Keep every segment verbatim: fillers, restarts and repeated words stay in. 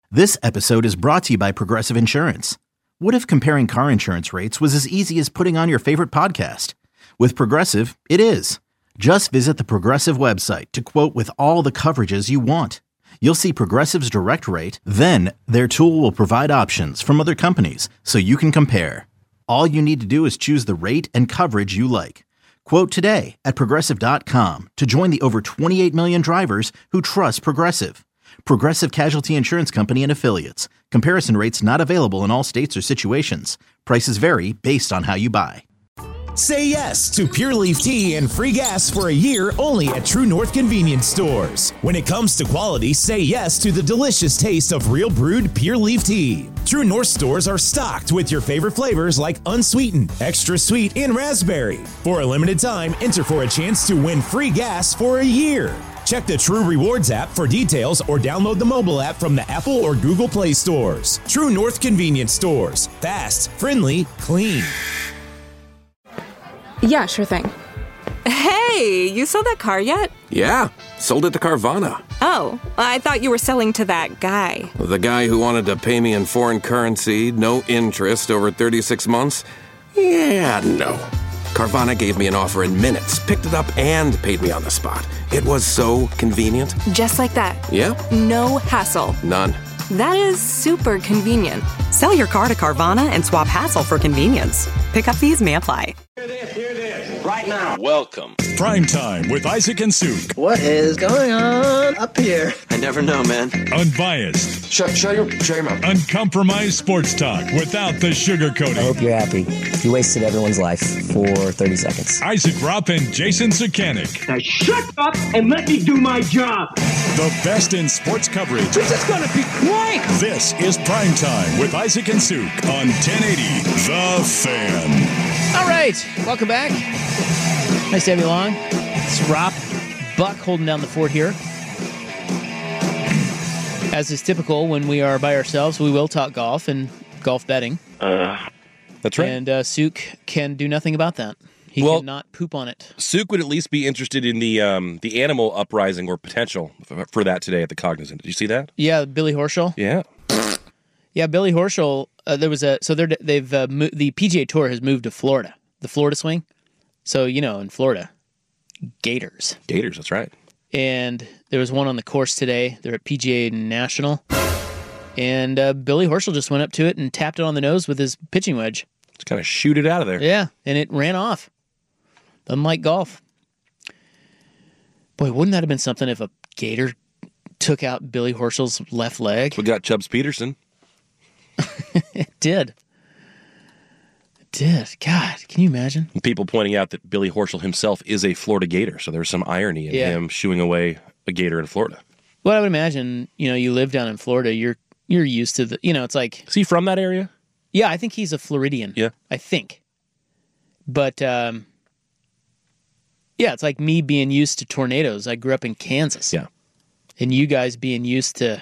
This episode is brought to you by Progressive Insurance. What if comparing car insurance rates was as easy as putting on your favorite podcast? With Progressive, it is. Just visit the Progressive website to quote with all the coverages you want. You'll see Progressive's direct rate, then their tool will provide options from other companies so you can compare. All you need to do is choose the rate and coverage you like. Quote today at progressive dot com to join the over twenty-eight million drivers who trust Progressive. Progressive Casualty Insurance Company and Affiliates. Comparison rates not available in all states or situations. Prices vary based on how you buy. Say yes to Pure Leaf Tea and free gas for a year only at True North Convenience Stores. When it comes to quality, say yes to the delicious taste of real brewed Pure Leaf Tea. True North stores are stocked with your favorite flavors like unsweetened, extra sweet, and raspberry. For a limited time, enter for a chance to win free gas for a year. Check the True Rewards app for details or download the mobile app from the Apple or Google Play stores. True North Convenience Stores. Fast, friendly, clean. Yeah, sure thing. Hey, you sold that car yet? Yeah, sold it to Carvana. Oh, I thought you were selling to that guy. The guy who wanted to pay me in foreign currency, no interest, over thirty-six months? Yeah, no. Carvana gave me an offer in minutes, picked it up, and paid me on the spot. It was so convenient. Just like that. Yep. No hassle. None. That is super convenient. Sell your car to Carvana and swap hassle for convenience. Pickup fees may apply. Hear this, hear this, right now. Welcome. Prime Time with Isaac and Suk. What is going on up here? I never know, man. Unbiased. Shut, shut your, shut your mouth. Uncompromised sports talk without the sugarcoating. I hope you're happy. You wasted everyone's life for thirty seconds. Isaac Rupp and Jason Sukanik. Now shut up and let me do my job. The best in sports coverage. This is going to be quiet. This is Prime Time with Isaac and Suk on ten eighty The Fan. All right, welcome back. Nice to have you along. It's Rob Buck holding down the fort here. As is typical when we are by ourselves, we will talk golf and golf betting. Uh, that's right. And uh, Suk can do nothing about that. He well, cannot poop on it. Suk would at least be interested in the um, the animal uprising or potential for, for that today at the Cognizant. Did you see that? Yeah, Billy Horschel. Yeah. Yeah, Billy Horschel. Uh, there was a so they're they've uh, mo- the P G A Tour has moved to Florida, the Florida swing. So you know, in Florida, Gators. Gators, that's right. And there was one on the course today. They're at P G A National, and uh, Billy Horschel just went up to it and tapped it on the nose with his pitching wedge. Just kind of shoot it out of there. Yeah, and it ran off. Doesn't like golf. Boy, wouldn't that have been something if a Gator took out Billy Horschel's left leg? We got Chubbs Peterson. It did. It did. God, can you imagine? And people pointing out that Billy Horschel himself is a Florida Gator, so there's some irony in Yeah. him shooing away a Gator in Florida. Well, I would imagine, you know, you live down in Florida, you're you're used to the, you know, it's like... Is he from that area? Yeah, I think he's a Floridian. Yeah. I think. But, um, yeah, it's like me being used to tornadoes. I grew up in Kansas. Yeah. And you guys being used to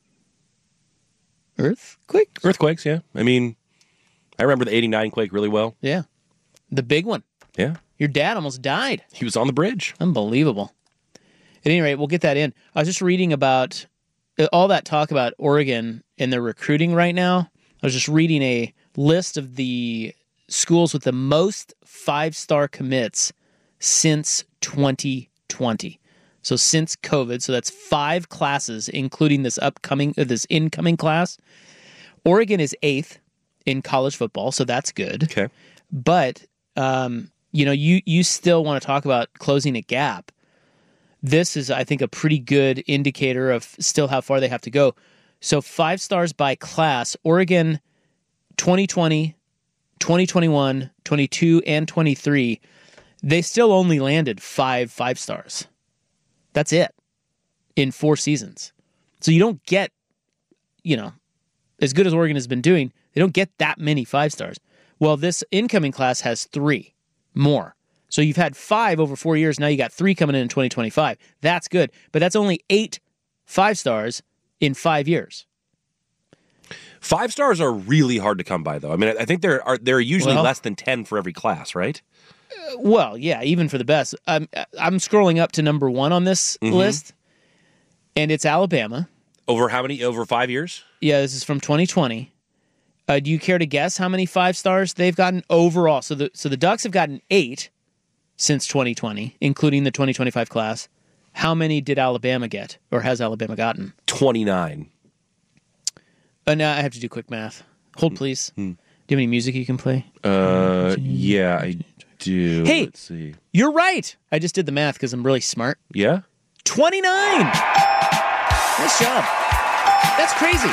earthquakes? Earthquakes, yeah. I mean, I remember the eighty-nine quake really well. Yeah. The big one. Yeah. Your dad almost died. He was on the bridge. Unbelievable. At any rate, we'll get that in. I was just reading about all that talk about Oregon and their recruiting right now. I was just reading a list of the schools with the most five-star commits since twenty twenty. So since COVID, so that's five classes, including this upcoming, uh, this incoming class. Oregon is eighth in college football, so that's good. Okay. But, um, you know, you, you still want to talk about closing a gap. This is, I think, a pretty good indicator of still how far they have to go. So five stars by class, Oregon twenty twenty, twenty twenty-one, twenty-two, and twenty-three, they still only landed five five stars. That's it in four seasons. So you don't get, you know, as good as Oregon has been doing, they don't get that many five stars. Well, this incoming class has three more. So you've had five over four years. Now you got three coming in in twenty twenty-five. That's good. But that's only eight five stars in five years. Five stars are really hard to come by, though. I mean, I think there are there are usually Well- less than ten for every class, right? Uh, well, yeah, even for the best. I'm, I'm scrolling up to number one on this Mhm. list, and it's Alabama. Over how many? Over five years? Yeah, this is from twenty twenty. Uh, do you care to guess how many five stars they've gotten overall? So the so the Ducks have gotten eight since twenty twenty, including the twenty twenty-five class. How many did Alabama get, or has Alabama gotten? twenty-nine. Uh, now I have to do quick math. Hold, please. Hmm. Do you have any music you can play? Uh, yeah, I do. Hey, Let's see. You're right. I just did the math because I'm really smart. Yeah? twenty-nine! Nice job. That's crazy.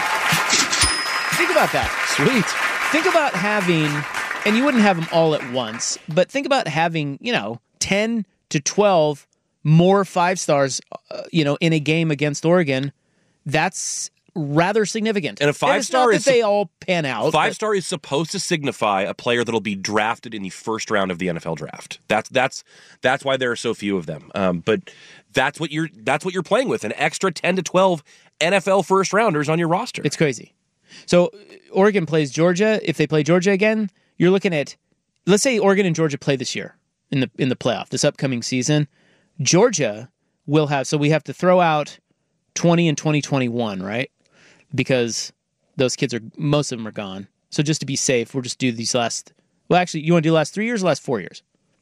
Think about that. Sweet. Think about having, and you wouldn't have them all at once, but think about having, you know, ten to twelve more five stars, uh, you know, in a game against Oregon. That's rather significant. And a five and it's star not is that they all pan out. Five but, star is supposed to signify a player that'll be drafted in the first round of the N F L draft. That's that's that's why there are so few of them. Um, but that's what you're that's what you're playing with, an extra ten to twelve N F L first rounders on your roster. It's crazy. So Oregon plays Georgia. If they play Georgia again, you're looking at, let's say Oregon and Georgia play this year in the in the playoff, this upcoming season. Georgia will have, so we have to throw out twenty and twenty twenty-one, right? Because those kids are, most of them are gone. So just to be safe, we'll just do these last, well, actually, you want to do the last three years or last four years?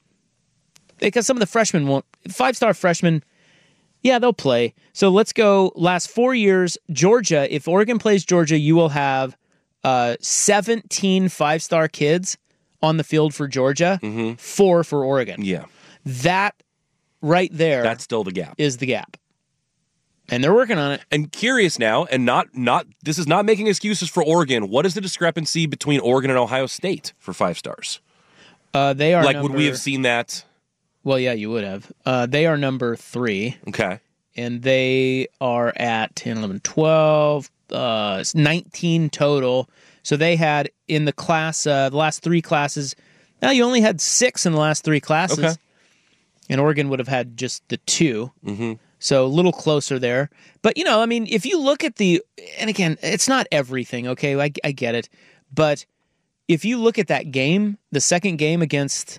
Because some of the freshmen won't, five-star freshmen, yeah, they'll play. So let's go last four years. Georgia, if Oregon plays Georgia, you will have uh, seventeen five-star kids on the field for Georgia, mm-hmm. four for Oregon. Yeah. That right there. That's still the gap. Is the gap. And they're working on it. And curious now, and not not this is not making excuses for Oregon. What is the discrepancy between Oregon and Ohio State for five stars? Uh, they are like number, would we have seen that? Well, yeah, you would have. Uh, they are number three. Okay. And they are at ten, eleven, twelve, uh, nineteen total. So they had in the class, uh, the last three classes. Now you only had six in the last three classes. Okay. And Oregon would have had just the two. Mm-hmm. So a little closer there. But, you know, I mean, if you look at the, and again, it's not everything, okay? I, I get it. But if you look at that game, the second game against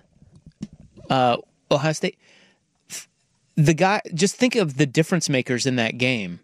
uh, Ohio State, the guy, just think of the difference makers in that game.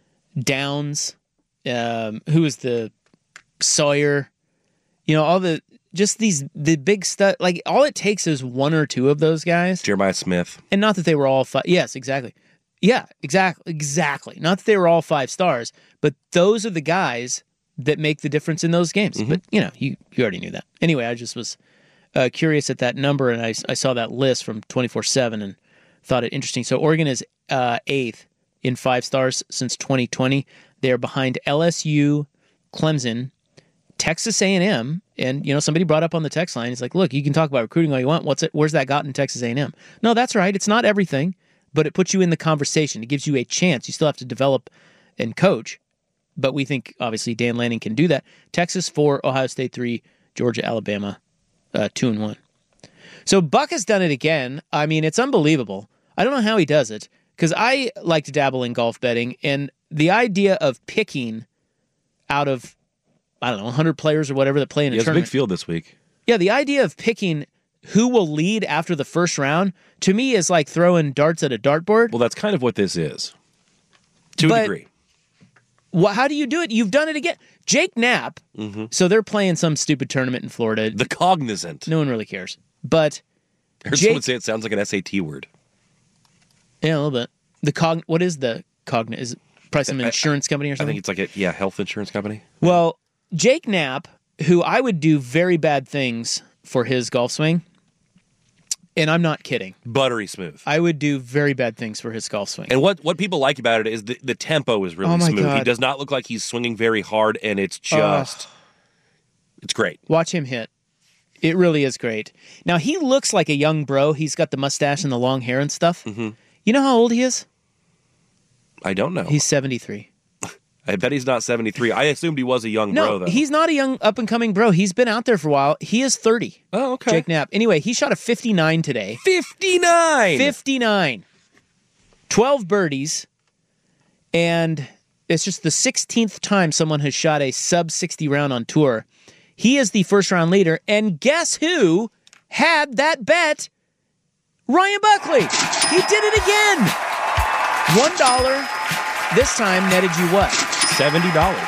Downs, um, who was the Sawyer, you know, all the, just these, the big stuff, like all it takes is one or two of those guys. Jeremiah Smith. And not that they were all five. Yes, exactly. Yeah, exactly. Exactly. Not that they were all five stars, but those are the guys that make the difference in those games. Mm-hmm. But, you know, you, you already knew that. Anyway, I just was uh, curious at that number, and I, I saw that list from twenty-four seven and thought it interesting. So Oregon is uh, eighth in five stars since twenty twenty. They are behind L S U, Clemson, Texas A and M, and you know somebody brought up on the text line. It's like, look, you can talk about recruiting all you want. What's it? Where's that got in Texas A and M? No, that's right. It's not everything, but it puts you in the conversation. It gives you a chance. You still have to develop and coach, but we think obviously Dan Lanning can do that. Texas four, Ohio State three, Georgia, Alabama uh, two and one. So Buck has done it again. I mean, it's unbelievable. I don't know how he does it because I like to dabble in golf betting, and the idea of picking out of I don't know, one hundred players or whatever that play in a he has tournament. a big field this week. Yeah, the idea of picking who will lead after the first round, to me, is like throwing darts at a dartboard. Well, that's kind of what this is, to but, a degree. Well, how do you do it? You've done it again. Jake Knapp, mm-hmm. so they're playing some stupid tournament in Florida. The Cognizant. No one really cares. But I heard Jake, someone say it sounds like an S A T word. Yeah, a little bit. The cog. What is the Cognizant? Is it probably some insurance company or something? I think it's like a yeah, health insurance company. Well, Jake Knapp, who I would do very bad things for his golf swing, and I'm not kidding. Buttery smooth. I would do very bad things for his golf swing. And what, what people like about it is the, the tempo is really oh my smooth. God. He does not look like he's swinging very hard, and it's just, uh, it's great. Watch him hit. It really is great. Now, he looks like a young bro. He's got the mustache and the long hair and stuff. Mm-hmm. You know how old he is? I don't know. He's seventy-three. I bet he's not seventy-three. I assumed he was a young no, bro, though. He's not a young up-and-coming bro. He's been out there for a while. He is thirty. Oh, okay. Jake Knapp. Anyway, he shot a fifty-nine today. fifty-nine! fifty-nine. twelve birdies. And it's just the sixteenth time someone has shot a sub sixty round on tour. He is the first-round leader. And guess who had that bet? Ryan Buckley. He did it again. One dollar. This time netted you what? seventy dollars.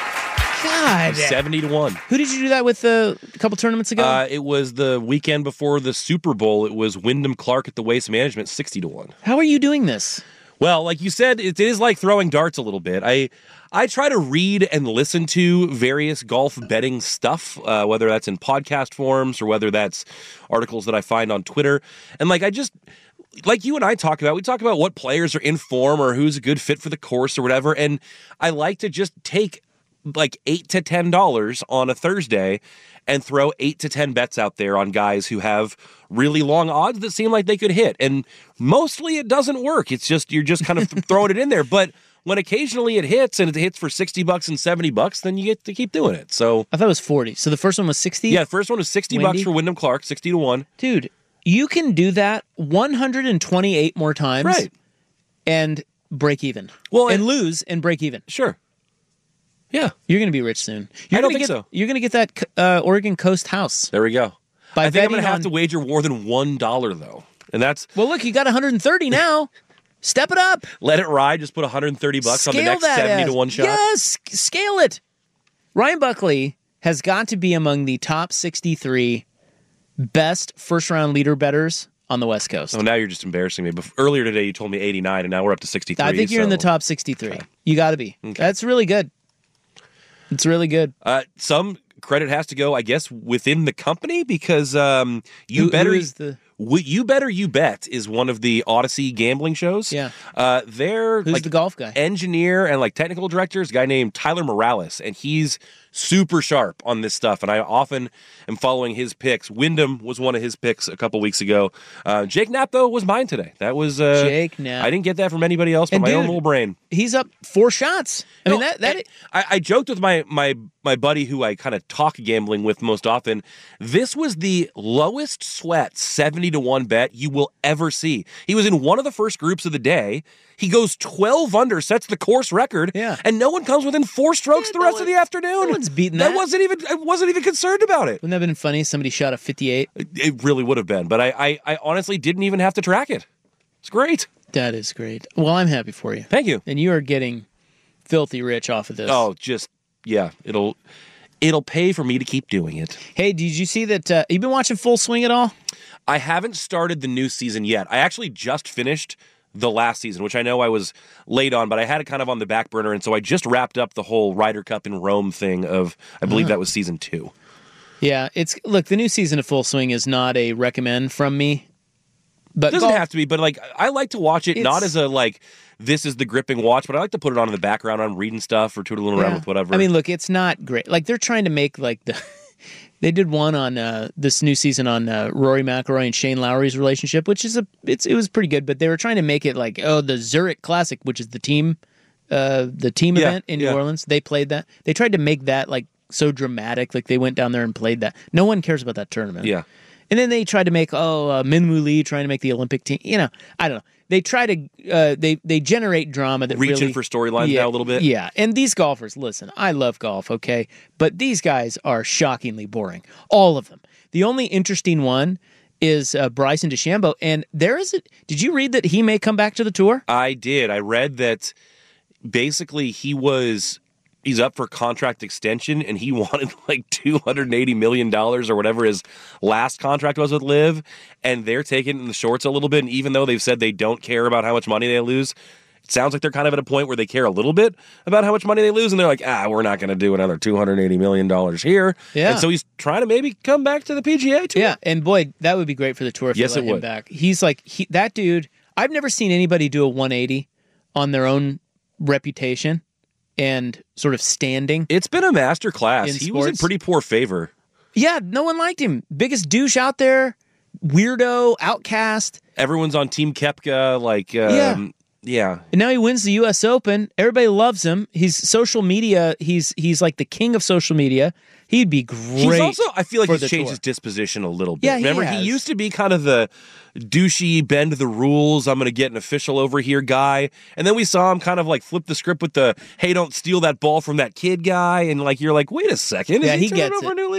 God. seventy to one. Who did you do that with uh, a couple tournaments ago? Uh, it was the weekend before the Super Bowl. It was Wyndham Clark at the Waste Management, sixty to one. How are you doing this? Well, like you said, it is like throwing darts a little bit. I I try to read and listen to various golf betting stuff, uh, whether that's in podcast forms or whether that's articles that I find on Twitter. And like I just, like you and I talk about, we talk about what players are in form or who's a good fit for the course or whatever. And I like to just take like eight to ten dollars on a Thursday and throw eight to ten bets out there on guys who have really long odds that seem like they could hit. And mostly it doesn't work. It's just you're just kind of throwing it in there. But when occasionally it hits and it hits for sixty bucks and seventy bucks, then you get to keep doing it. So I thought it was forty. So the first one was sixty? Yeah, the first one was sixty Windy? bucks for Wyndham Clark, sixty to one. Dude, you can do that one hundred twenty-eight more times. Right. And break even. Well, and and, lose and break even. Sure. Yeah. You're going to be rich soon. You're I don't gonna think get, so. You're going to get that uh, Oregon Coast house. There we go. By I think I'm going betting to have on- to wager more than one dollar though. And that's Well, look, you got one hundred thirty now. Step it up. let it ride, just put one hundred thirty bucks on the next that seventy ass. to one shot. Yes, scale it. Ryan Buckley has got to be among the top sixty-three best first-round leader bettors on the West Coast. Oh, now you're just embarrassing me. Bef- Earlier today, you told me eighty-nine, and now we're up to sixty-three. I think you're in so- the top sixty-three. Okay. You got to be. Okay. That's really good. It's really good. Uh, some credit has to go, I guess, within the company because um, you Who- better who is the- w- you better you bet is one of the Odyssey gambling shows. Yeah. uh, they're Who's like the golf guy? engineer and like technical director is a guy named Tyler Morales, and he's super sharp on this stuff. And I often am following his picks. Wyndham was one of his picks a couple weeks ago. Uh, Jake Knapp though was mine today. That was uh, Jake Knapp. I didn't get that from anybody else but And my dude, own little brain. He's up four shots. I mean, No, that that and I, I joked with my my my buddy who I kind of talk gambling with most often. This was the lowest sweat seventy to one bet you will ever see. He was in one of the first groups of the day. He goes twelve under, sets the course record, Yeah. and no one comes within four strokes Yeah, the no rest one- of the afternoon. no one's beating that. I wasn't even I wasn't even concerned about it. wouldn't that have been funny? Somebody shot a fifty-eight. It really would have been, but I, I I honestly didn't even have to track it. It's great. That is great. Well, I'm happy for you. Thank you. And you are getting filthy rich off of this. Oh, just yeah, it'll it'll pay for me to keep doing it. Hey, did you see that? Uh, you been watching Full Swing at all? I haven't started the new season yet. I actually just finished the last season, which I know I was late on, but I had it kind of on the back burner, and so I just wrapped up the whole Ryder Cup in Rome thing of, I believe that was season two. Yeah, it's look, the new season of Full Swing is not a recommend from me. But It doesn't golf- have to be, but like I like to watch it not It's- as a like this is the gripping watch, but I like to put it on in the background. I'm reading stuff or tootling around Yeah. with whatever. I mean, look, it's not great. Like they're trying to make like the they did one on uh, this new season on uh, Rory McIlroy and Shane Lowry's relationship, which is a it's it was pretty good. But they were trying to make it like oh the Zurich Classic, which is the team uh, the team Yeah, event in New yeah. Orleans. They played that. They tried to make that like so dramatic. Like they went down there and played that. No one cares about that tournament. yeah. And then they tried to make oh uh, Min Woo Lee trying to make the Olympic team. You know, I don't know. They try to uh, they they generate drama that Reaching really, for storylines yeah, now a little bit. Yeah, and these golfers, listen, I love golf, okay, but these guys are shockingly boring, all of them. The only interesting one is uh, Bryson DeChambeau, and there is a. Did you read that he may come back to the tour? I did. I read that basically he was he's up for contract extension and he wanted like two hundred eighty million dollars or whatever his last contract was with Liv, and they're taking it in the shorts a little bit. And even though they've said they don't care about how much money they lose, it sounds like they're kind of at a point where they care a little bit about how much money they lose, and they're like, ah, we're not going to do another two hundred eighty million dollars here. Yeah. And so he's trying to maybe come back to the P G A tour. Yeah, and boy, that would be great for the tour if Yes, they let it him would. back. He's like he, that dude. I've never seen anybody do a one eighty on their own reputation and sort of standing. It's been a master class. In He was in sports. pretty poor favor. Yeah, no one liked him. Biggest douche out there, weirdo, outcast. Everyone's on Team Koepka. Like, um, Yeah. yeah. And now he wins the U S Open. Everybody loves him. He's social media. He's he's like the king of social media. He'd be great. He's also, I feel like for he's the changed tour. his disposition a little bit. Yeah, he Remember, has. he used to be kind of the douchey, bend the rules, I'm going to get an official over here guy. And then we saw him kind of like flip the script with the, hey, don't steal that ball from that kid guy. And like, you're like, wait a second. Is Yeah, he, he turning gets over it. a new leaf?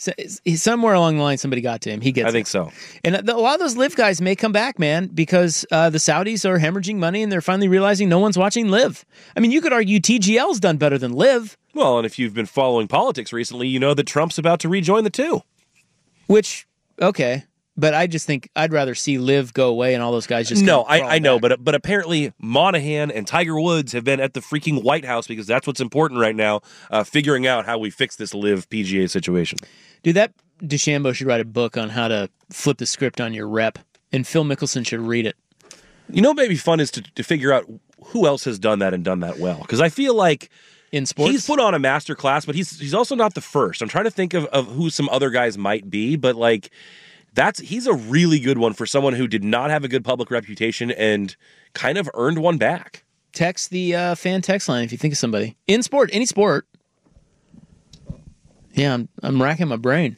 So, somewhere along the line, somebody got to him. He gets I think it. so. And a lot of those Live guys may come back, man, because uh, the Saudis are hemorrhaging money and they're finally realizing no one's watching Live. I mean, you could argue T G L's done better than Live. Well, and if you've been following politics recently, you know that Trump's about to rejoin the two. Which, okay. But I just think I'd rather see Liv go away and all those guys just no. I, I, I know, but but apparently Monahan and Tiger Woods have been at the freaking White House because that's what's important right now, uh, figuring out how we fix this Liv P G A situation. Dude, that DeChambeau should write a book on how to flip the script on your rep, and Phil Mickelson should read it. You know, what may be fun is to, to figure out who else has done that and done that well, because I feel like in sports he's put on a master class, but he's he's also not the first. I'm trying to think of, of who some other guys might be, but like. That's he's a really good one for someone who did not have a good public reputation and kind of earned one back. Text the uh, fan text line if you think of somebody in sport, any sport. Yeah, I'm I'm racking my brain.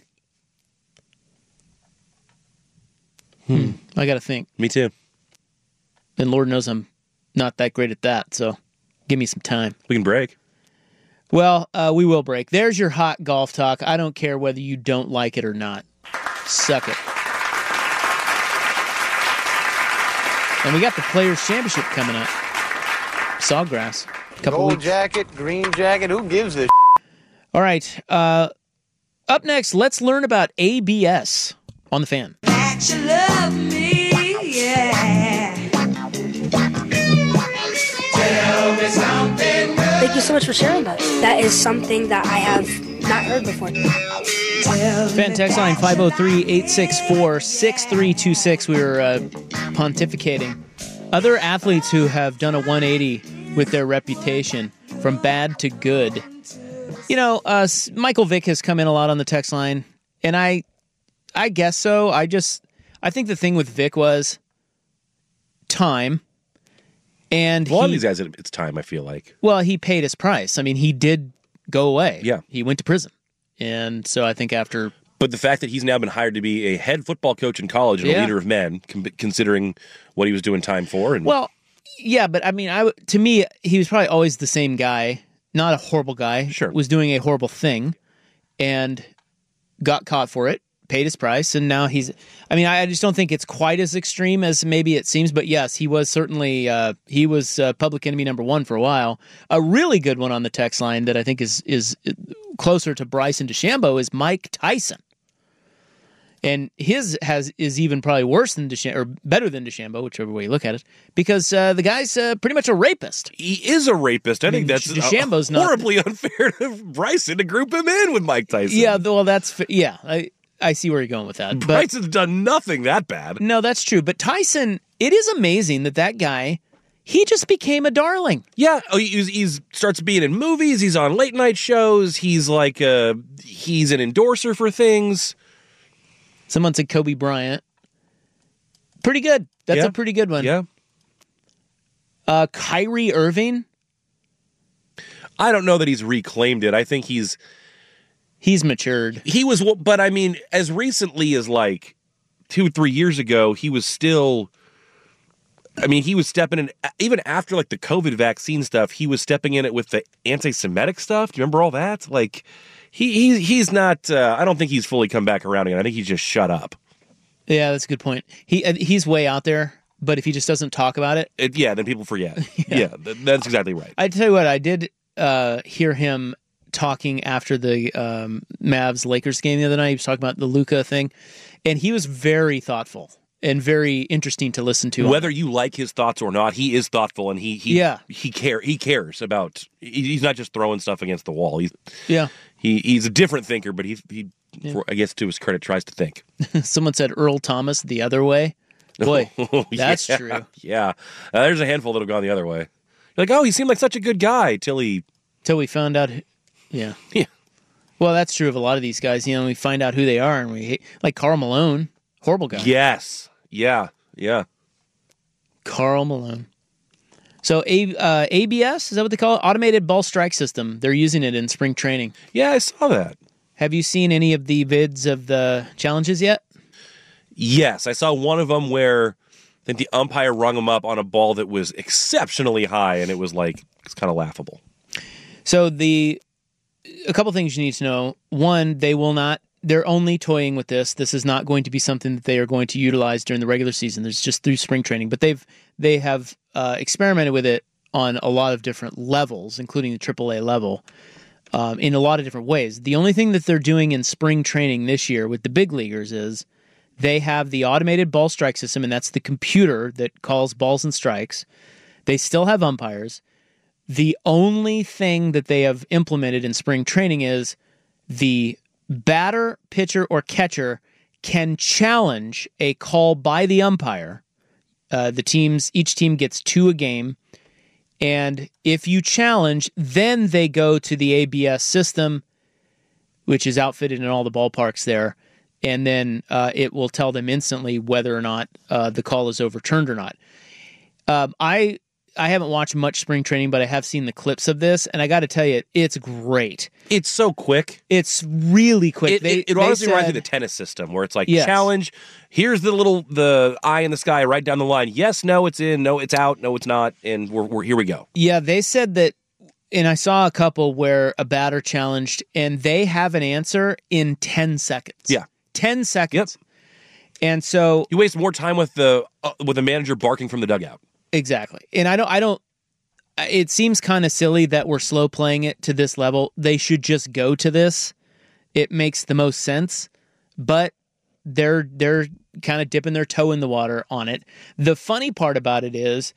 Hmm. I got to think. Me too. And Lord knows I'm not that great at that, so give me some time. We can break. Well, uh, we will break. There's your hot golf talk. I don't care whether you don't like it or not. Suck it. And we got the Players' Championship coming up. Sawgrass. Couple Gold weeks. jacket, green jacket, who gives a All right. Uh, up next, let's learn about A B S on the Fan. That you love me, yeah. Tell me something good. Thank you so much for sharing that. That is something that I have not heard before. Fan text line five oh three, eight six four, six three two six. We were uh, pontificating. Other athletes who have done a one eighty with their reputation from bad to good. You know, uh, Michael Vick has come in a lot on the text line, and I I guess so. I just, I think the thing with Vick was time. And a lot he, of these guys, it's time, I feel like. Well, he paid his price. I mean, he did go away. Yeah. He went to prison. And so I think after... But the fact that he's now been hired to be a head football coach in college and yeah. a leader of men, considering what he was doing time for. And well, yeah, but I mean, I, to me, he was probably always the same guy. Not a horrible guy. Sure. Was doing a horrible thing and got caught for it, paid his price, and now he's... I mean, I just don't think it's quite as extreme as maybe it seems, but yes, he was certainly... Uh, he was uh, public enemy number one for a while. A really good one on the text line that I think is is closer to Bryson DeChambeau is Mike Tyson. And his has is even probably worse than DeChambeau, or better than DeChambeau, whichever way you look at it, because uh, the guy's uh, pretty much a rapist. He is a rapist. I, I mean, think that's DeChambeau's uh, horribly not... unfair to Bryson to group him in with Mike Tyson. Yeah, well, that's yeah. I I see where you're going with that. But, Bryson's done nothing that bad. No, that's true. But Tyson, it is amazing that that guy, he just became a darling. Yeah, he's, he's starts being in movies. He's on late night shows. He's like uh, he's an endorser for things. Someone said Kobe Bryant. Pretty good. That's yeah. a pretty good one. Yeah. Uh, Kyrie Irving. I don't know that he's reclaimed it. I think he's he's matured. He was, but I mean, as recently as like two, three years ago, he was still. I mean, he was stepping in even after like the COVID vaccine stuff. He was stepping in it with the anti-Semitic stuff. Do you remember all that? Like. He, he he's not. Uh, I don't think he's fully come back around again. I think he's just shut up. Yeah, that's a good point. He uh, he's way out there, but if he just doesn't talk about it, it yeah, then people forget. yeah, yeah th- that's exactly right. I tell you what, I did uh, hear him talking after the um, Mavs Lakers game the other night. He was talking about the Luka thing, and he was very thoughtful and very interesting to listen to. Whether you like his thoughts or not, he is thoughtful, and he he yeah. he care he cares about. He's not just throwing stuff against the wall. He's yeah. He he's a different thinker, but he he yeah. for, I guess to his credit tries to think. Someone said Earl Thomas the other way. Boy, oh, that's yeah, true. Yeah, uh, there's a handful that'll go the other way. You're like, oh, he seemed like such a good guy till he till we found out. Yeah, yeah. Well, that's true of a lot of these guys. You know, we find out who they are, and we hate, like Karl Malone, horrible guy. Yes. Yeah. Yeah. Karl Malone. So A, uh, A B S, is that what they call it? Automated Ball Strike System. They're using it in spring training. Yeah, I saw that. Have you seen any of the vids of the challenges yet? Yes, I saw one of them where I think the umpire rung him up on a ball that was exceptionally high, and it was like, it's kind of laughable. So the a couple things you need to know. One, they will not they're only toying with this. This is not going to be something that they are going to utilize during the regular season. There's just through spring training, but they've they have uh, experimented with it on a lot of different levels, including the triple A level, um, in a lot of different ways. The only thing that they're doing in spring training this year with the big leaguers is they have the automated ball strike system, and that's the computer that calls balls and strikes. They still have umpires. The only thing that they have implemented in spring training is the batter, pitcher, or catcher can challenge a call by the umpire. Uh, the teams, each team gets two a game, and if you challenge, then they go to the A B S system, which is outfitted in all the ballparks there, and then uh, it will tell them instantly whether or not uh, the call is overturned or not. Um, I I haven't watched much spring training, but I have seen the clips of this, and I got to tell you, it's great. It's so quick. It's really quick. It, they, it, it they honestly said, reminds me of the tennis system, where it's like, yes. challenge, here's the little, the eye in the sky right down the line. Yes, no, it's in, no, it's out, no, it's not, and we're, we're here we go. Yeah, they said that, and I saw a couple where a batter challenged, and they have an answer in ten seconds. Yeah. ten seconds. Yep. And so... You waste more time with the uh, with the manager barking from the dugout. Exactly. And I don't, I don't, it seems kind of silly that we're slow playing it to this level. They should just go to this. It makes the most sense, but they're, they're kind of dipping their toe in the water on it. The funny part about it is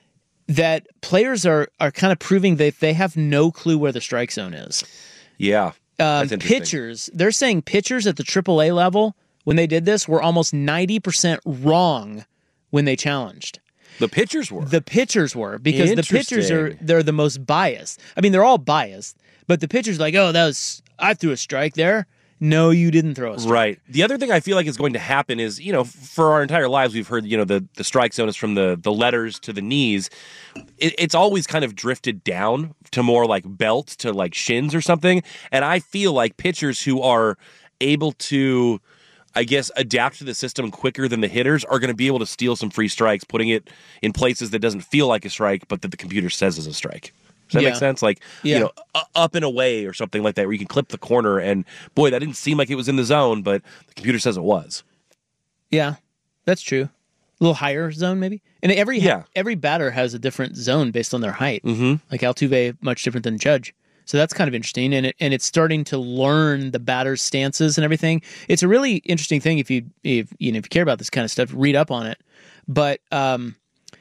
that players are, are kind of proving that they have no clue where the strike zone is. Yeah. Um, that's interesting. Pitchers, they're saying pitchers at the triple A level, when they did this, were almost ninety percent wrong when they challenged. The pitchers were. The pitchers were, because the pitchers are, they're the most biased. I mean, they're all biased, but the pitcher's like, oh, that was, I threw a strike there. No, you didn't throw a strike. Right. The other thing I feel like is going to happen is, you know, for our entire lives, we've heard, you know, the, the strike zone is from the, the letters to the knees. It, it's always kind of drifted down to more like belt to like shins or something. And I feel like pitchers who are able to, I guess, adapt to the system quicker than the hitters are going to be able to steal some free strikes, putting it in places that doesn't feel like a strike, but that the computer says is a strike. Does that yeah. make sense? Like, yeah. you know, up and away or something like that, where you can clip the corner and, boy, that didn't seem like it was in the zone, but the computer says it was. Yeah, that's true. A little higher zone, maybe? And every yeah. every batter has a different zone based on their height. Mm-hmm. Like Altuve, much different than Judge. So that's kind of interesting, and it, and it's starting to learn the batter's stances and everything. It's a really interesting thing if you if you know if you care about this kind of stuff, read up on it. But um,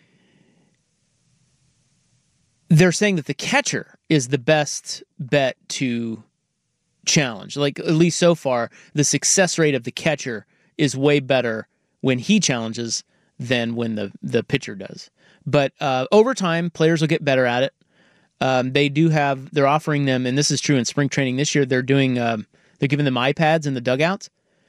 they're saying that the catcher is the best bet to challenge. Like, at least so far, the success rate of the catcher is way better when he challenges than when the the pitcher does. But uh, over time, players will get better at it. Um, they do have, they're offering them, and this is true in spring training this year, they're doing, um, they're giving them iPads in the dugouts.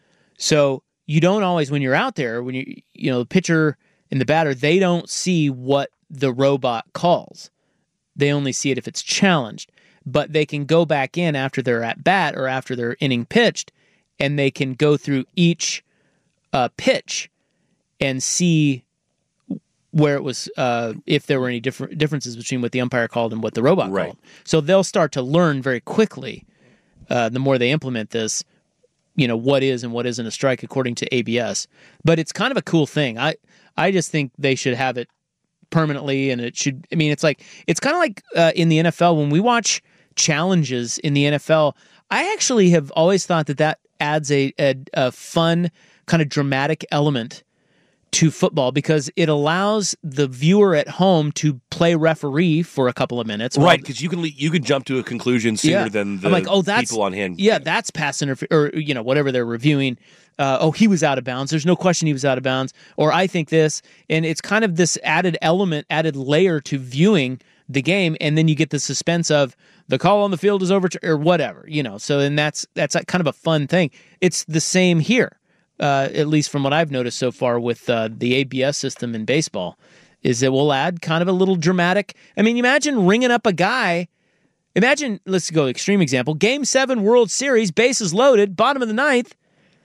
So you don't always, when you're out there, when you, you know, the pitcher and the batter, they don't see what the robot calls. They only see it if it's challenged. But they can go back in after they're at bat or after their inning pitched, and they can go through each uh, pitch and see where it was, uh, if there were any different differences between what the umpire called and what the robot right. called. So they'll start to learn very quickly, uh, the more they implement this, you know, what is and what isn't a strike according to A B S. But it's kind of a cool thing. I, I just think they should have it permanently, and it should, I mean, it's like, it's kind of like uh, in the N F L, when we watch challenges in the N F L, I actually have always thought that that adds a, a, a fun, kind of dramatic element to football, because it allows the viewer at home to play referee for a couple of minutes. Right, because you can you can jump to a conclusion sooner yeah. than the I'm like, oh, that's, people on hand. Yeah, that's pass interference, or, you know, whatever they're reviewing. Uh, oh, he was out of bounds. There's no question he was out of bounds. Or I think this. And it's kind of this added element, added layer to viewing the game. And then you get the suspense of the call on the field is over, or whatever, you know. So then that's, that's kind of a fun thing. It's the same here. Uh, at least from what I've noticed so far with uh, the A B S system in baseball, is it will add kind of a little dramatic. I mean, imagine ringing up a guy. Imagine, let's go extreme example, Game seven World Series, bases loaded, bottom of the ninth.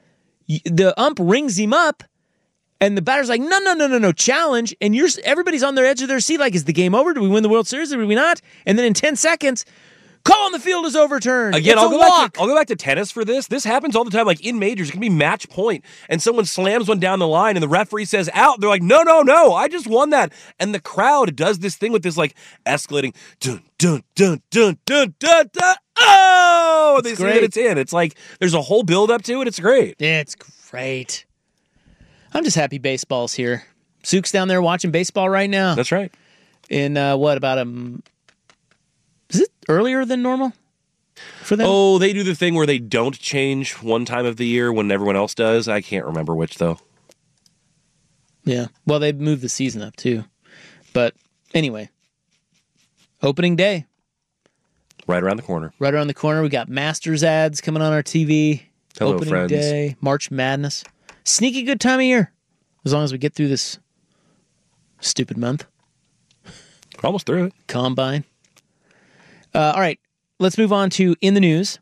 The ump rings him up, and the batter's like, no, no, no, no, no, challenge. And you're everybody's on their edge of their seat like, is the game over? Do we win the World Series or do we not? And then in ten seconds, Call on the field is overturned. Again, it's I'll a go, walk. back to, I'll go back to tennis for this. This happens all the time. Like in majors, it can be match point, and someone slams one down the line, and the referee says out. They're like, no, no, no, I just won that. And the crowd does this thing with this like escalating dun dun dun dun dun dun dun. Oh, they say that it's in. It's like there's a whole build up to it. It's great. It's great. I'm just happy baseball's here. Sook's down there watching baseball right now. That's right. In uh, what about a? Is it earlier than normal for them? Oh, they do the thing where they don't change one time of the year when everyone else does. I can't remember which though. Yeah. Well, they moved the season up too. But anyway, opening day. Right around the corner. Right around the corner. We got Masters ads coming on our T V. Hello, opening friends. day. March Madness. Sneaky good time of year. As long as we get through this stupid month. We're almost through it. Combine. Uh, all right. Let's move on to In the News.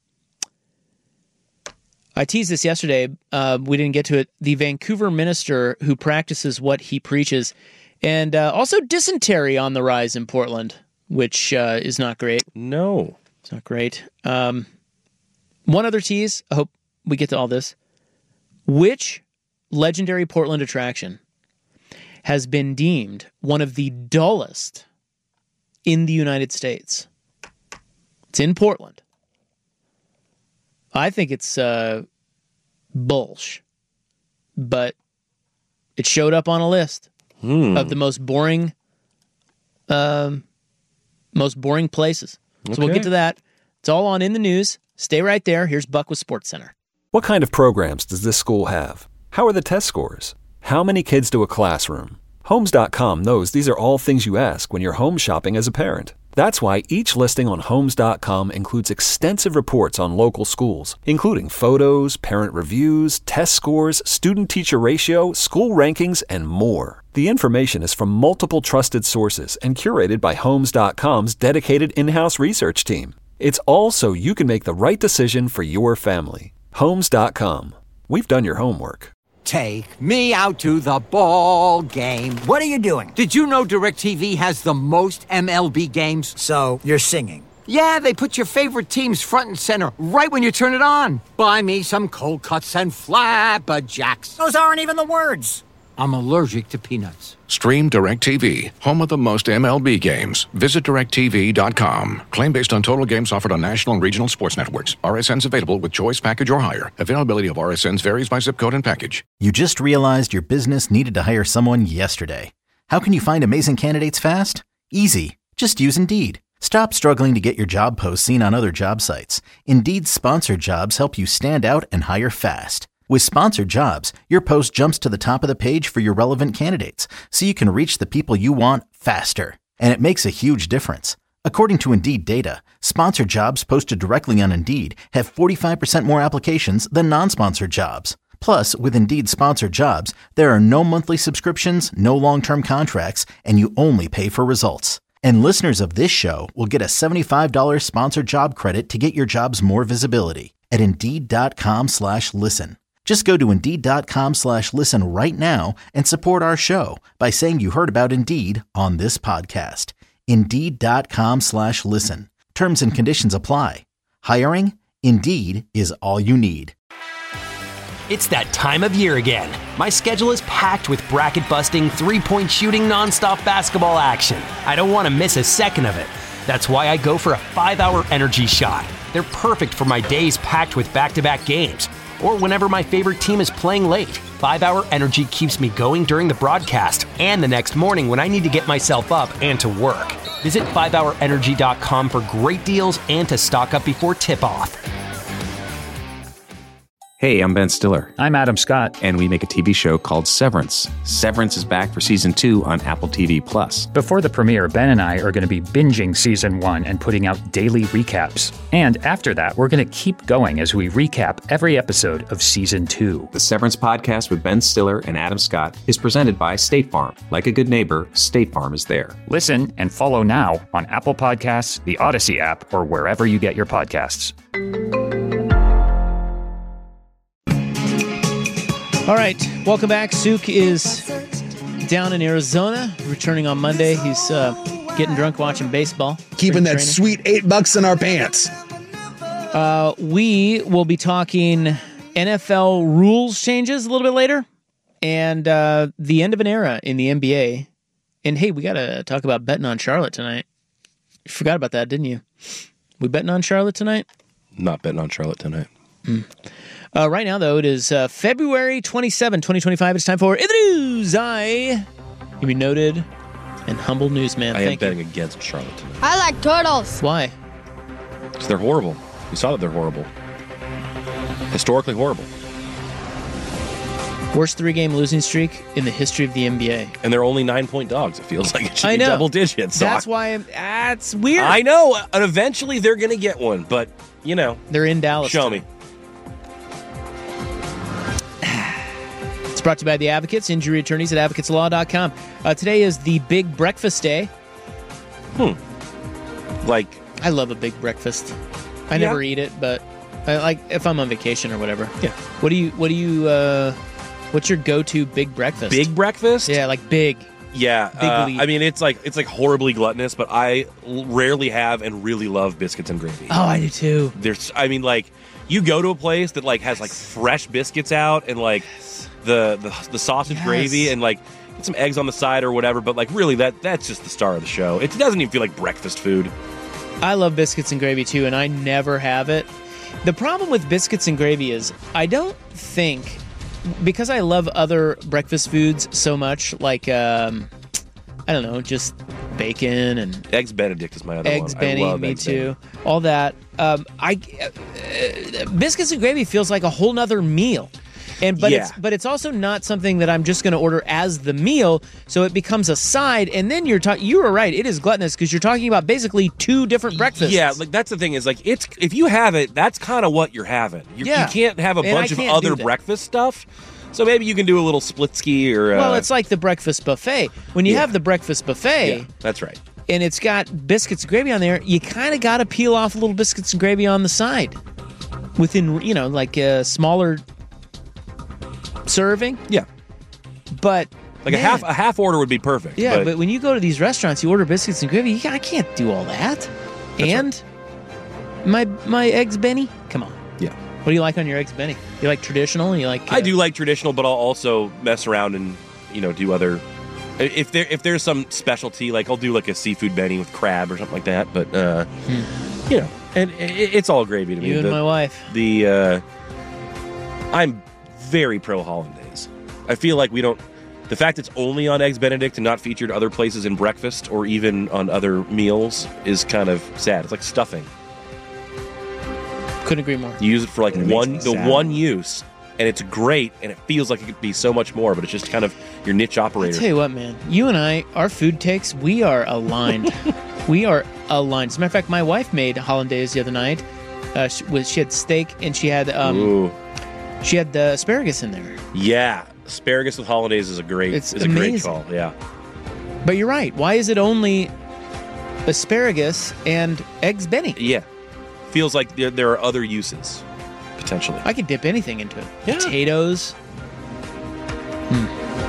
I teased this yesterday. Uh, we didn't get to it. The Vancouver minister who practices what he preaches. And uh, also dysentery on the rise in Portland, which uh, is not great. No. It's not great. Um, one other tease. I hope we get to all this. Which legendary Portland attraction has been deemed one of the dullest in the United States? It's in Portland. I think it's uh, bullsh, but it showed up on a list hmm. of the most boring, um, most boring places. So okay. we'll get to that. It's all on In the News. Stay right there. Here's Buck with SportsCenter. What kind of programs does this school have? How are the test scores? How many kids do a classroom? Homes dot com knows these are all things you ask when you're home shopping as a parent. That's why each listing on Homes dot com includes extensive reports on local schools, including photos, parent reviews, test scores, student-teacher ratio, school rankings, and more. The information is from multiple trusted sources and curated by Homes dot com's dedicated in-house research team. It's all so you can make the right decision for your family. Homes dot com. We've done your homework. Take me out to the ball game. What are you doing? Did you know DirecTV has the most M L B games? So, you're singing. Yeah, they put your favorite teams front and center right when you turn it on. Buy me some cold cuts and flapjacks. Those aren't even the words. I'm allergic to peanuts. Stream DirecTV, home of the most M L B games. Visit direct T V dot com. Claim based on total games offered on national and regional sports networks. R S Ns available with choice package or higher. Availability of R S Ns varies by zip code and package. You just realized your business needed to hire someone yesterday. How can you find amazing candidates fast? Easy. Just use Indeed. Stop struggling to get your job posts seen on other job sites. Indeed's sponsored jobs help you stand out and hire fast. With sponsored jobs, your post jumps to the top of the page for your relevant candidates, so you can reach the people you want faster. And it makes a huge difference. According to Indeed data, sponsored jobs posted directly on Indeed have forty-five percent more applications than non-sponsored jobs. Plus, with Indeed sponsored jobs, there are no monthly subscriptions, no long-term contracts, and you only pay for results. And listeners of this show will get a seventy-five dollars sponsored job credit to get your jobs more visibility at Indeed dot com slash listen. Just go to Indeed dot com slash listen right now and support our show by saying you heard about Indeed on this podcast. Indeed dot com slash listen. Terms and conditions apply. Hiring? Indeed is all you need. It's that time of year again. My schedule is packed with bracket-busting, three-point shooting, nonstop basketball action. I don't want to miss a second of it. That's why I go for a five-hour energy shot. They're perfect for my days packed with back-to-back games, or whenever my favorite team is playing late. five-hour Energy keeps me going during the broadcast and the next morning when I need to get myself up and to work. Visit five hour energy dot com for great deals and to stock up before tip-off. Hey, I'm Ben Stiller. I'm Adam Scott. And we make a T V show called Severance. Severance is back for season two on Apple T V Plus. Before the premiere, Ben and I are going to be binging season one and putting out daily recaps. And after that, we're going to keep going as we recap every episode of season two. The Severance podcast with Ben Stiller and Adam Scott is presented by State Farm. Like a good neighbor, State Farm is there. Listen and follow now on Apple Podcasts, the Odyssey app, or wherever you get your podcasts. All right, welcome back. Sook is down in Arizona, returning on Monday. He's uh, getting drunk watching baseball. Keeping that training. Sweet eight bucks in our pants. Uh, we will be talking N F L rules changes a little bit later, and uh, the end of an era in the N B A. And hey, we got to talk about betting on Charlotte tonight. You forgot about that, didn't you? We betting on Charlotte tonight? Not betting on Charlotte tonight. Mm. Uh, right now, though, it is uh, February twenty-seventh, twenty twenty-five. It's time for In the News. I, you be noted and humble newsman. I Thank am you. betting against Charlotte tonight. I like turtles. Why? Because they're horrible. We saw that they're horrible. Historically horrible. Worst three-game losing streak in the history of the N B A. And they're only nine-point dogs. It feels like it should I be know. double digits. So That's I, why I'm, that's weird. I know. And eventually they're going to get one. But, you know. They're in Dallas. Show too. me. It's brought to you by the Advocates, injury attorneys at advocates law dot com. Uh, today is the Big Breakfast Day. Hmm. Like. I love a big breakfast. I Yeah. never eat it, but I like if I'm on vacation or whatever. Yeah. What do you, what do you, uh, what's your go-to big breakfast? Big breakfast? Yeah, like big. Yeah. Big Uh, lead. I mean, it's like it's like horribly gluttonous, but I l- rarely have and really love biscuits and gravy. Oh, I do too. There's, I mean, like, you go to a place that, like, has, like, fresh biscuits out and, like, the, the, the sausage Yes. gravy and, like, get some eggs on the side or whatever, but, like, really, that that's just the star of the show. It doesn't even feel like breakfast food. I love biscuits and gravy too, and I never have it. The problem with biscuits and gravy is I don't think, because I love other breakfast foods so much, like, um, I don't know, just bacon and... Eggs Benedict is my other Eggs one. Benny, I love me Eggs too. Benny. All that. Um, I uh, biscuits and gravy feels like a whole nother meal, and but Yeah. it's but it's also not something that I'm just going to order as the meal. So it becomes a side, and then you're talking. You were right. It is gluttonous because you're talking about basically two different breakfasts. Yeah, like that's the thing is like it's if you have it, that's kind of what you're having. You, Yeah. you can't have a And bunch I of can't do other that. breakfast stuff. So maybe you can do a little splitsky or. Uh, Well, it's like the breakfast buffet. When you Yeah. have the breakfast buffet, yeah, that's right. and it's got biscuits and gravy on there, you kind of got to peel off a little biscuits and gravy on the side, within you know like a smaller serving. Yeah, but like a man, half a half order would be perfect. Yeah, but, but when you go to these restaurants, you order biscuits and gravy. You, I can't do all that. And my my eggs Benny. Come on. Yeah. What do you like on your eggs Benny? You like traditional? You like? Uh, I do like traditional, but I'll also mess around and you know do other. If there if there's some specialty, like I'll do like a seafood Benny with crab or something like that. But uh, Hmm. you know, and it, it's all gravy to me. You and the, my wife. The uh, I'm very pro hollandaise. I feel like we don't. The fact it's only on Eggs Benedict and not featured other places in breakfast or even on other meals is kind of sad. It's like stuffing. Couldn't agree more. You use it for like It makes one me the sad. one use, and it's great, and it feels like it could be so much more, but it's just kind of your niche operator. I'll tell you what, man. You and I, our food takes, we are aligned. we are aligned. As a matter of fact, my wife made hollandaise the other night. Uh, she, was, she had steak and she had um, Ooh. she had the asparagus in there. Yeah, asparagus with hollandaise is a great It's is a great amazing. call. Yeah, But you're right. Why is it only asparagus and eggs Benny? yeah. Feels like there, there are other uses potentially. I could dip anything into it. Yeah. Potatoes. Hmm.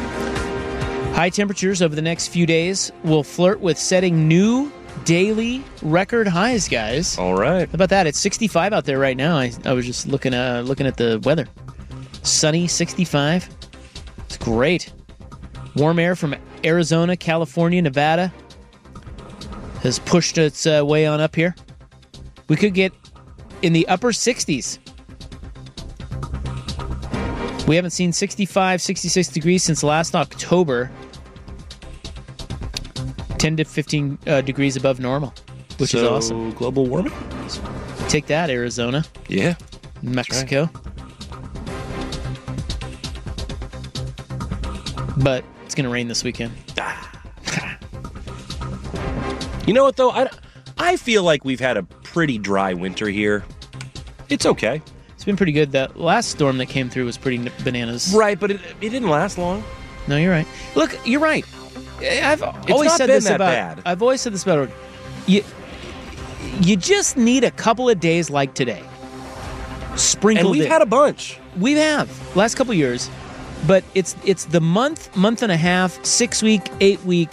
High temperatures over the next few days will flirt with setting new daily record highs, guys. All right. How about that? It's sixty-five out there right now. I, I was just looking uh, looking at the weather. Sunny, sixty-five. It's great. Warm air from Arizona, California, Nevada has pushed its uh, way on up here. We could get in the upper sixties. We haven't seen sixty-five, sixty-six degrees since last October. ten to fifteen uh, degrees above normal, which so, is awesome. Global warming? Take that, Arizona. Yeah. Mexico. But it's going to rain this weekend. You know what, though? I, I feel like we've had a pretty dry winter here. It's okay. It's been pretty good. That last storm that came through was pretty n- bananas. Right, but it, it didn't last long. No, you're right. Look, you're right. I've It's always not said been this that about. bad. I've always said this about. You, you just need a couple of days like today. Sprinkled And we've in. had a bunch. We have last couple years, but it's it's the month, month and a half, six week, eight week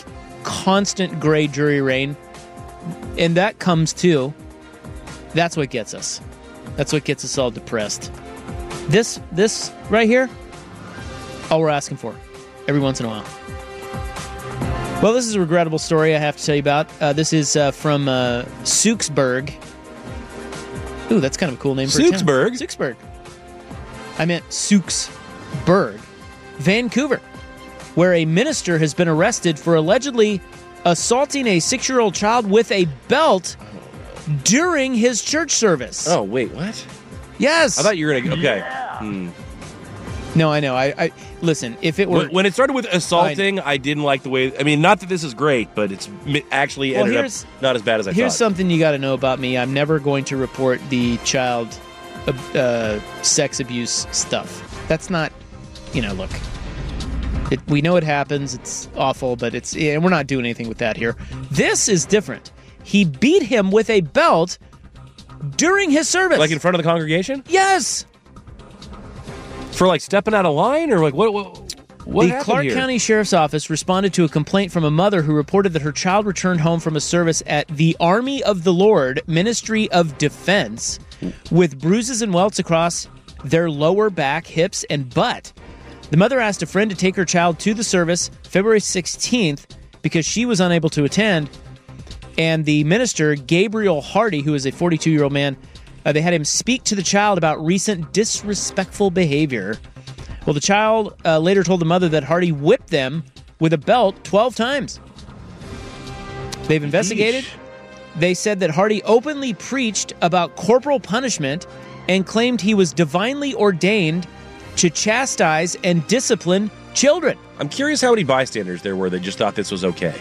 constant gray jury reign, and that comes too. That's what gets us. That's what gets us all depressed. This, this right here, all we're asking for every once in a while. Well, this is a regrettable story I have to tell you about. Uh, this is uh, from uh, Souksburg. Ooh, that's kind of a cool name for a town. Souksburg? Souksburg. I meant Souksburg, Vancouver, where a minister has been arrested for allegedly assaulting a six-year-old child with a belt during his church service. Oh, wait, what? Yes. I thought you were going to... Okay. Yeah. Hmm. No, I know. I, I listen. If it were when it started with assaulting, I, I didn't like the way. I mean, not that this is great, but it's actually well, ended up not as bad as I here's thought. Here's something you got to know about me. I'm never going to report the child uh, sex abuse stuff. That's not, you know. Look, it, we know it happens. It's awful, but it's yeah, we're not doing anything with that here. This is different. He beat him with a belt during his service, like in front of the congregation. Yes. For like stepping out of line, or like what? What, what the Clark here? County Sheriff's Office responded to a complaint from a mother who reported that her child returned home from a service at the Army of the Lord Ministry of Defense with bruises and welts across their lower back, hips, and butt. The mother asked a friend to take her child to the service February sixteenth because she was unable to attend, and the minister, Gabriel Hardy, who is a forty-two-year-old man, Uh, they had him speak to the child about recent disrespectful behavior. Well, the child uh, later told the mother that Hardy whipped them with a belt twelve times. They've investigated. Eesh. They said that Hardy openly preached about corporal punishment and claimed he was divinely ordained to chastise and discipline children. I'm curious how many bystanders there were that just thought this was okay.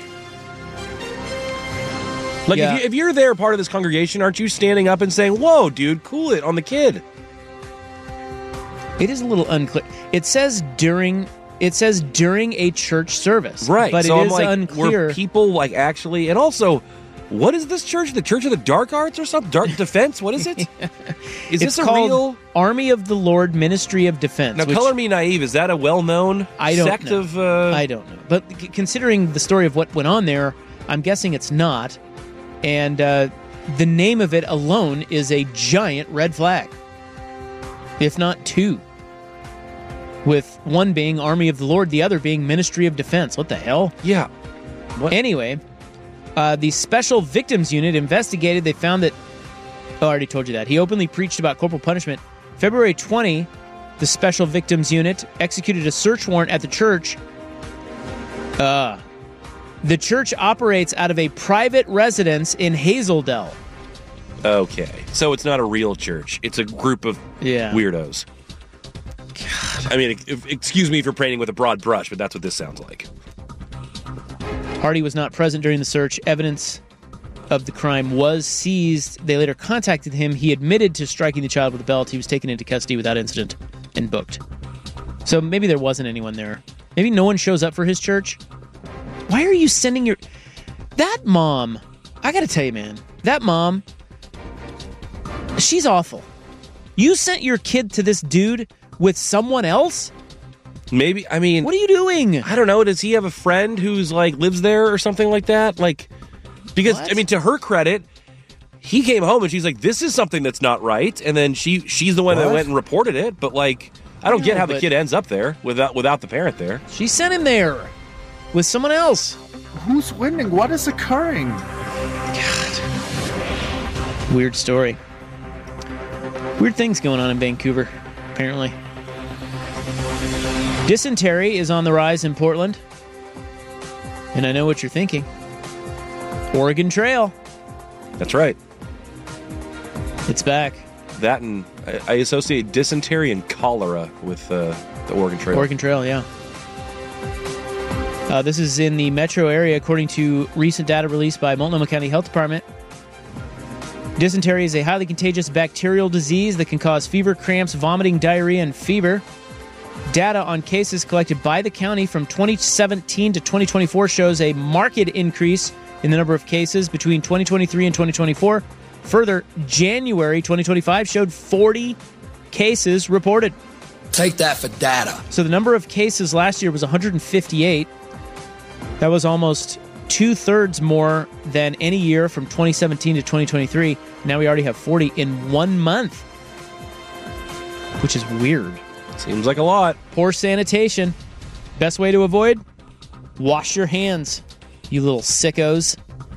Like, yeah. if, you, if you're there part of this congregation, aren't you standing up and saying, whoa, dude, cool it on the kid? It is a little unclear. It says during it says during a church service. Right. But so it I'm is like, unclear. Were people, like, actually... And also, what is this church? The Church of the Dark Arts or something? Dark Defense? What is it? Is it's this a called real... Army of the Lord Ministry of Defense. Now, which, color me naive. Is that a well-known I don't sect know. of... Uh... I don't know. But c- considering the story of what went on there, I'm guessing it's not. And uh, the name of it alone is a giant red flag, if not two. With one being Army of the Lord, the other being Ministry of Defense. What the hell? Yeah. What? Anyway, uh, the Special Victims Unit investigated. They found that... Oh, I already told you that. He openly preached about corporal punishment. February twentieth, the Special Victims Unit executed a search warrant at the church. Uh... The church operates out of a private residence in Hazeldale. Okay. So it's not a real church. It's a group of yeah. weirdos. God. I mean, if, excuse me for painting with a broad brush, but that's what this sounds like. Hardy was not present during the search. Evidence of the crime was seized. They later contacted him. He admitted to striking the child with a belt. He was taken into custody without incident and booked. So maybe there wasn't anyone there. Maybe no one shows up for his church. Why are you sending your... That mom, I gotta tell you, man, that mom, she's awful. You sent your kid to this dude with someone else? Maybe, I mean... What are you doing? I don't know. Does he have a friend who's, like, lives there or something like that? Like, because, what? I mean, to her credit, he came home and she's like, this is something that's not right. And then she she's the one what? that went and reported it. But, like, I don't I know, get how the kid ends up there without without the parent there. She sent him there. With someone else. Who's winning? What is occurring? God. Weird story. Weird things going on in Vancouver, apparently. Dysentery is on the rise in Portland. And I know what you're thinking. Oregon Trail. That's right. It's back. That and I, I associate dysentery and cholera with uh, the Oregon Trail. Oregon Trail, yeah. Uh, this is in the metro area, according to recent data released by Multnomah County Health Department. Dysentery is a highly contagious bacterial disease that can cause fever, cramps, vomiting, diarrhea, and fever. Data on cases collected by the county from twenty seventeen to twenty twenty-four shows a marked increase in the number of cases between twenty twenty-three and twenty twenty-four. Further, January twenty twenty-five showed forty cases reported. Take that for data. So the number of cases last year was one hundred fifty-eight. That was almost two-thirds more than any year from twenty seventeen to twenty twenty-three. Now we already have forty in one month, which is weird. Seems like a lot. Poor sanitation. Best way to avoid? Wash your hands, you little sickos.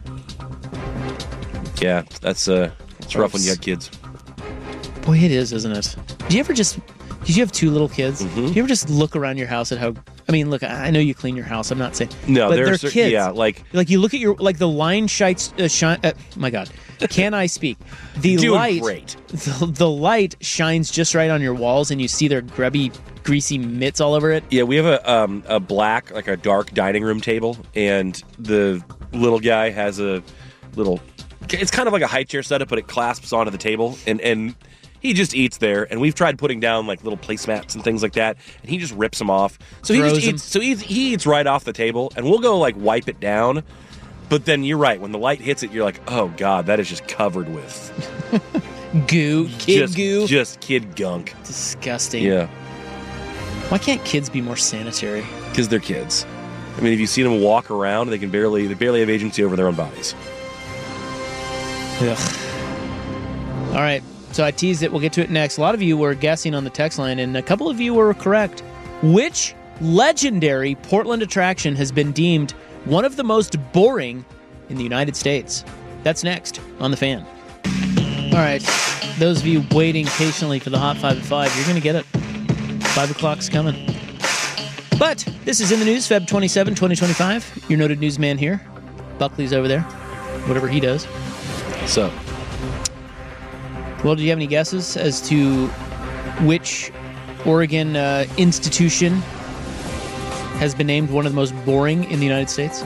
Yeah, that's uh, it's rough when you have kids. Boy, it is, isn't it? Do you ever just... Did you have two little kids? Mm-hmm. Do you ever just look around your house at how... I mean, look, I know you clean your house. I'm not saying... No, but they're, they're cer- kids. Yeah, like... Like, you look at your... Like, the line shines... Uh, shine, uh, my God. Can I speak? The Doing light... great. The, the light shines just right on your walls, and you see their grubby, greasy mitts all over it. Yeah, we have a um, a black, like a dark dining room table, and the little guy has a little... It's kind of like a high chair setup, but it clasps onto the table, and... and he just eats there, and we've tried putting down like little placemats and things like that, and he just rips them off. So he Throws just them. eats. So he, he eats right off the table, and we'll go like wipe it down. But then you're right. When the light hits it, you're like, oh god, that is just covered with Goo. Kid just, goo. just kid gunk. Disgusting. Yeah, Why can't kids be more sanitary? because they're kids. I mean, if you see them walk around, they can barely they barely have agency over their own bodies. Ugh. All right. So I teased it. We'll get to it next. A lot of you were guessing on the text line, and a couple of you were correct. Which legendary Portland attraction has been deemed one of the most boring in the United States? That's next on The Fan. All right. Those of you waiting patiently for the Hot five at five, you're going to get it. five o'clock's coming. But this is In the News, February twenty-seventh, twenty twenty-five. Your noted newsman here. Buckley's over there. Whatever he does. So... Well, do you have any guesses as to which Oregon uh, institution has been named one of the most boring in the United States?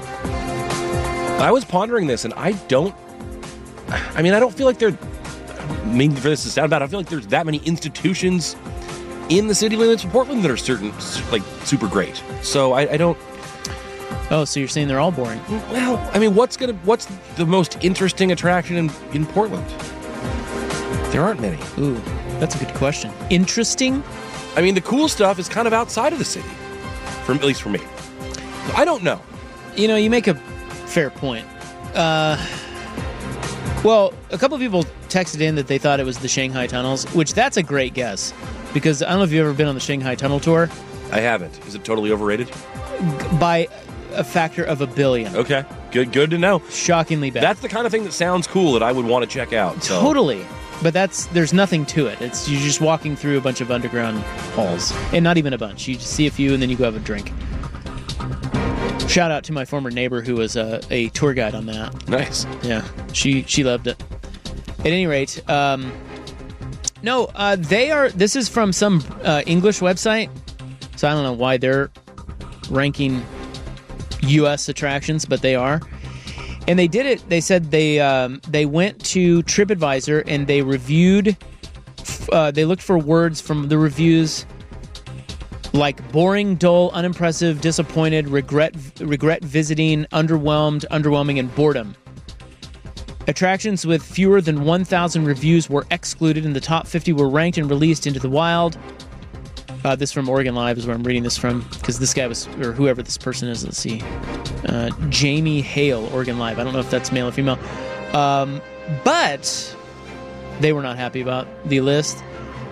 I was pondering this, and I don't... I mean, I don't feel like there... I mean, for this to sound bad, I don't feel like there's that many institutions in the city limits of Portland that are certain, like, super great. So I, I don't... Oh, so you're saying they're all boring? Well, I mean, what's gonna what's the most interesting attraction in, in Portland? There aren't many. Ooh, that's a good question. Interesting? I mean, the cool stuff is kind of outside of the city, for, at least for me. I don't know. You know, you make a fair point. Uh, well, a couple of people texted in that they thought it was the Shanghai tunnels, which that's a great guess. Because I don't know if you've ever been on the Shanghai tunnel tour. I haven't. Is it totally overrated? By a factor of a billion. Okay. Good good to know. Shockingly bad. That's the kind of thing that sounds cool that I would want to check out. So. Totally. But that's there's nothing to it. It's you're just walking through a bunch of underground halls. And not even a bunch. You just see a few and then you go have a drink. Shout out to my former neighbor who was a, a tour guide on that. Nice. Yeah. She she loved it. At any rate, um, no, uh, they are this is from some uh, English website. So I don't know why they're ranking U S attractions, but they are. And they did it. They said they um, they went to TripAdvisor and they reviewed. Uh, they looked for words from the reviews like boring, dull, unimpressive, disappointed, regret, regret visiting, underwhelmed, underwhelming, and boredom. Attractions with fewer than one thousand reviews were excluded, and the top fifty were ranked and released into the wild. Uh, this from Oregon Live is where I'm reading this from, because this guy was, or whoever this person is, let's see. Uh, Jamie Hale, Oregon Live. I don't know if that's male or female. Um, but they were not happy about the list.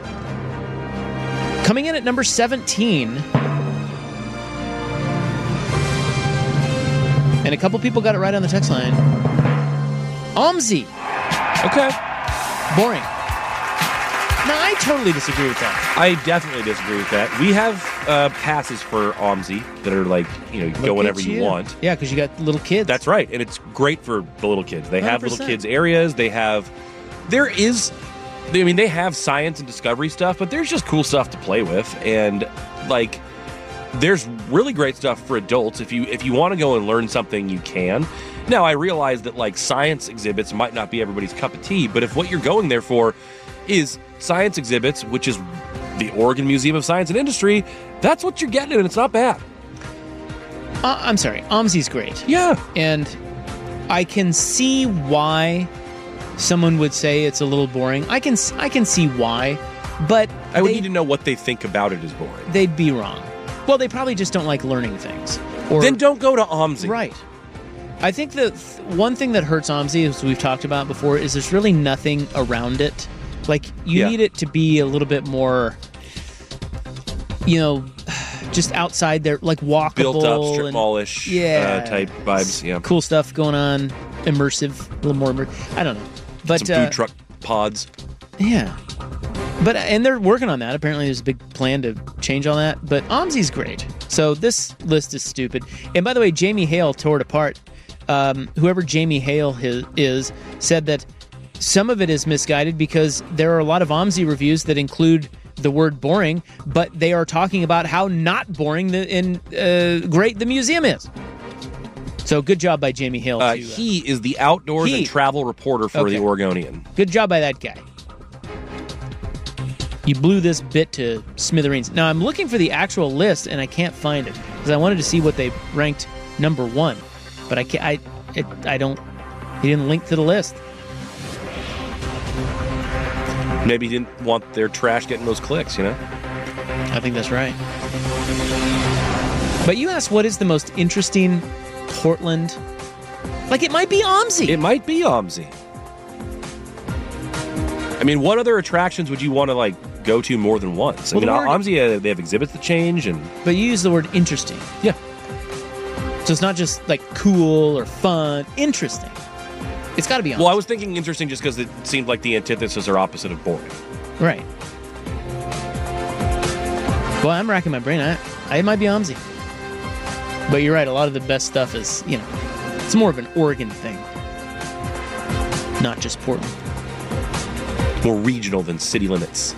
Coming in at number seventeen. And a couple people got it right on the text line. OMSI. Okay. Boring. No, I totally disagree with that. I definitely disagree with that. We have uh, passes for OMSI that are like, you know, you can go whenever you, you want. Yeah, because you got little kids. That's right. And it's great for the little kids. They have one hundred percent little kids areas. They have, there is, I mean, they have science and discovery stuff, but there's just cool stuff to play with. And like, there's really great stuff for adults. If you, if you want to go and learn something, you can. Now, I realize that like science exhibits might not be everybody's cup of tea, but if what you're going there for is science exhibits, which is the Oregon Museum of Science and Industry, that's what you're getting, and it's not bad. Uh, I'm sorry, OMSI's great. Yeah. And I can see why someone would say it's a little boring. I can I can see why, but I would they, need to know what they think about it as boring. They'd be wrong. Well, they probably just don't like learning things. Or, then don't go to OMSI. Right. I think the th- one thing that hurts OMSI, as we've talked about before, is there's really nothing around it. Like, you Yeah. need it to be a little bit more, you know, just outside there, like walkable. Built up, strip and, mallish yeah, uh, type vibes. Yeah. Cool stuff going on. Immersive. A little more immersive. I don't know. But, Some food uh, truck pods. Yeah. But and they're working on that. Apparently, there's a big plan to change all that. But OMSI's great. So this list is stupid. And by the way, Jamie Hale tore it apart. Um, whoever Jamie Hale his, is said that some of it is misguided because there are a lot of OMSI reviews that include the word boring, but they are talking about how not boring the, and uh, great the museum is. So good job by Jamie Hale. Uh, to, uh, he is the outdoors he. and travel reporter for Okay. the Oregonian. Good job by that guy. You blew this bit to smithereens. Now, I'm looking for the actual list, and I can't find it because I wanted to see what they ranked number one. But I can't, I, it, I don't, he didn't link to the list. Maybe he didn't want their trash getting those clicks, you know? I think that's right. But you asked what is the most interesting Portland? Like, it might be OMSI. It might be OMSI. I mean, what other attractions would you want to, like, go to more than once? I Well, mean, the word- OMSI, uh, they have exhibits that change, and But you use the word interesting. Yeah. So it's not just like cool or fun. Interesting. It's got to be OMSI. well, I was thinking interesting just because it seemed like the antithesis or opposite of boring. Right. Well, I'm racking my brain. I, I it might be OMSI. But you're right. A lot of the best stuff is, you know, it's more of an Oregon thing, not just Portland. More regional than city limits.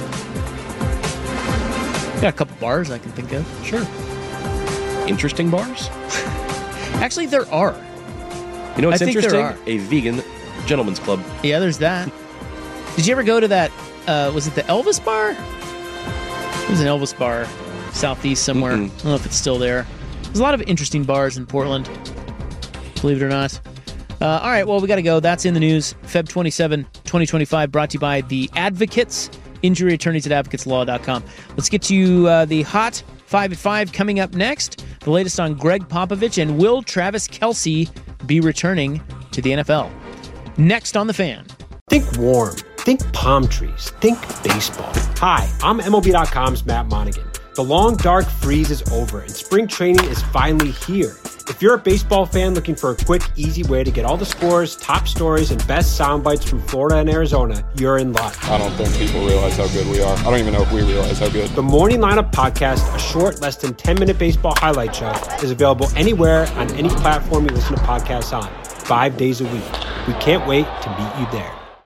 Got a couple bars I can think of. Sure. Interesting bars? Actually, there are. You know what's I think there interesting? A vegan gentleman's club. Yeah, there's that. Did you ever go to that? Uh, was it the Elvis bar? It was an Elvis bar, southeast somewhere. Mm-mm. I don't know if it's still there. There's a lot of interesting bars in Portland, believe it or not. Uh, all right, well, we got to go. That's in the news. February twenty-seventh, twenty twenty-five, brought to you by the Advocates, injury attorneys at advocates law dot com. Let's get to uh, the hot five at five coming up next. The latest on Greg Popovich and will Travis Kelce be returning to the N F L? Next on The Fan. Think warm. Think palm trees. Think baseball. Hi, I'm M L B dot com's Matt Monaghan. The long, dark freeze is over, and spring training is finally here. If you're a baseball fan looking for a quick, easy way to get all the scores, top stories, and best sound bites from Florida and Arizona, you're in luck. I don't think people realize how good we are. I don't even know if we realize how good. The Morning Lineup Podcast, a short, less than ten-minute baseball highlight show, is available anywhere on any platform you listen to podcasts on, five days a week. We can't wait to meet you there.